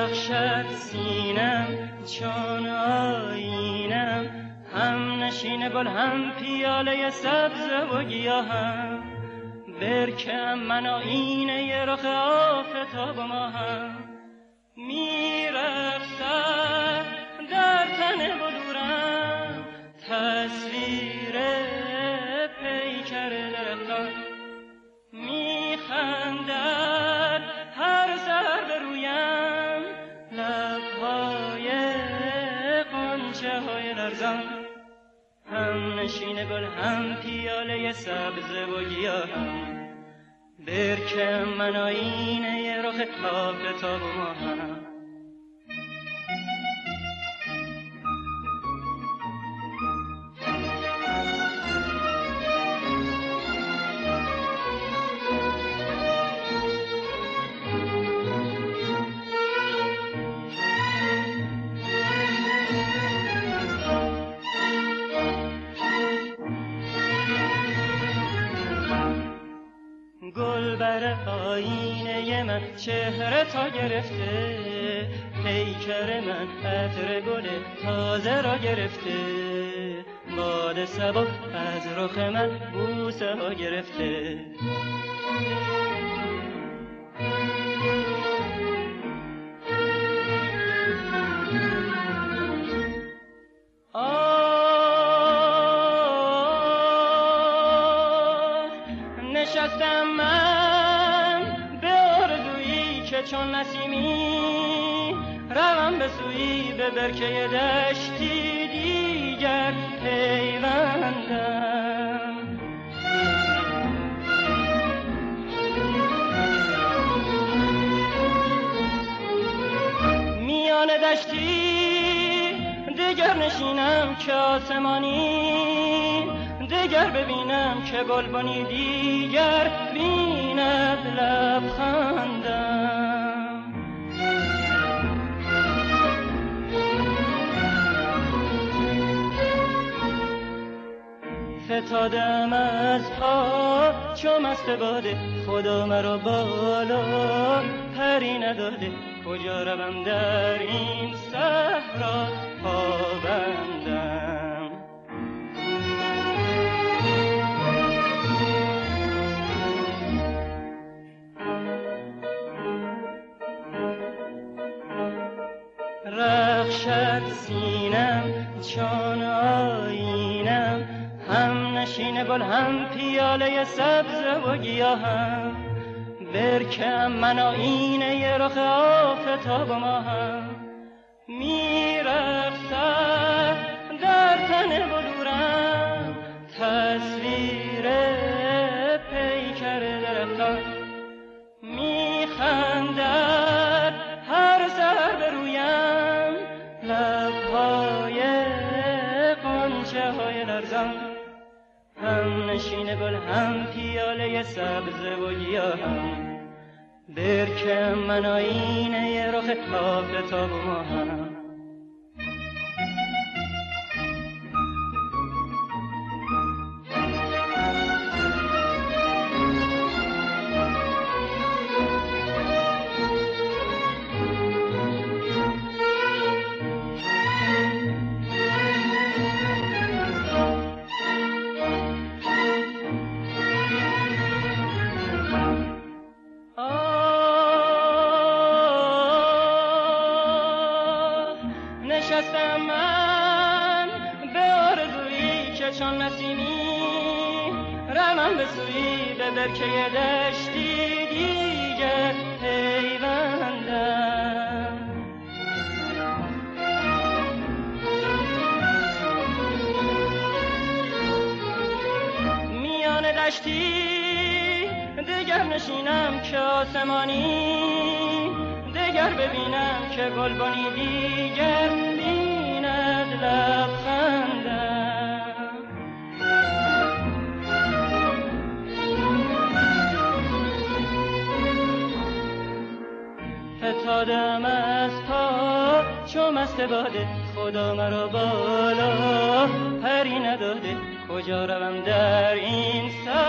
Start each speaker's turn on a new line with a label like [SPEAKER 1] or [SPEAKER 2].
[SPEAKER 1] رخشد سینم چون آینم، هم نشین گل هم پیاله سبز و گیاهم، برکم من آینه رخ آفتاب و ماهم، میرقصد در تن بلورم تصویر پیکر درختان، میخندد هر سر به رویم لبهای غنچه های لرزان، هم نشین گل هم پیاله سبز و گیاهم، برکم من آینه رخ آفتاب و ماهم. گل بر آینه من چهره تا گرفته، پیکر من عطر گل تازه را گرفته، باد صبا از رخ من بوسه ها گرفته. نشستم من به آرزویی که چون نسیمی، روم به سویی به برکه دشتی دیگر پیوندم. میان دشتی دیگر نشینم که آسمانی، دیگر ببینم که گلبانی دیگر بیند لبخندم. فتادم از پا چو مست باده، خدا مرا بالا پری نداده، کجا روم در این صحرا پابندم. رخشد سینم چون آینم، هم نشین گل هم پیاله سبز و گیاهم، برکم من آینه رخ آفتاب و ماهم، میرقصد در تن بلورم تصویر پیکر درختان، میخندد هر سر به رویم لبهای غنچه های لرزان، هم نشین گل هم پیاله سبز و گیاهم، برکم من آینه رخ آفتاب و ماهم. نشستم من به آرزویی که چون نسیمی، روم به سویی به برکه دشتی دیگر پیوندم. میان دشتی دیگر نشینم که آسمانی، دیگر ببینم که گلبانی دیگر بیند لبخندم. فتادم از پا چو مست باده، خدا مرا بالا پری نداده، کجا روم در این